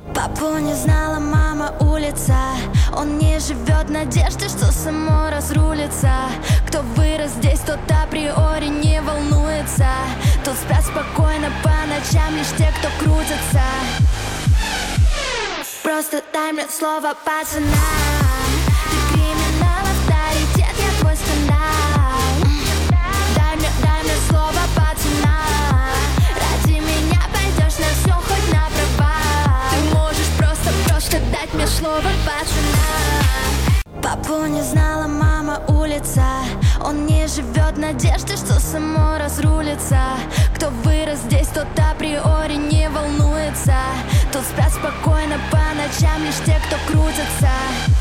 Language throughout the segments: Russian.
Папу не знала мама улица. Он не живет в надежде, что само разрулится. Кто вырос здесь, тот априори не волнуется. Тут спят спокойно по ночам лишь те, кто крутится. Просто дай мне слово пацана. Ты криминал, авторитет, я твой скандал. Дай мне слово пацана. Ради меня пойдешь на все, хоть на провал. Ты можешь просто дать мне слово пацана. Папу не знала мама улица. Он не живет в надежде, что само разрулится. Кто вырос здесь, тот априори не волнуется. Тут спят спокойно по ночам лишь те, кто крутится.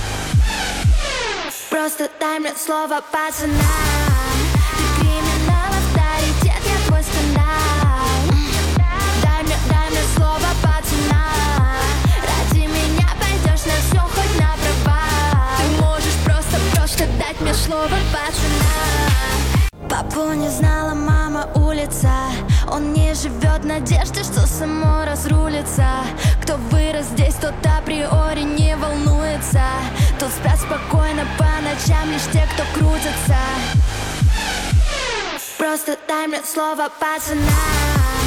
Просто дай мне слово пацана. Ты криминал, авторитет, я твой скандал. Дай мне слово пацана. Ради меня пойдешь на все, хоть на провал. Ты можешь просто дать мне слово пацана. Папу не знала мама улица. Он не живет в надежде, что само разрулится. Кто вырос здесь, тот априори не волнуется. Тут спят спокойно по ночам лишь те, кто крутится. Просто дай мне слово пацана.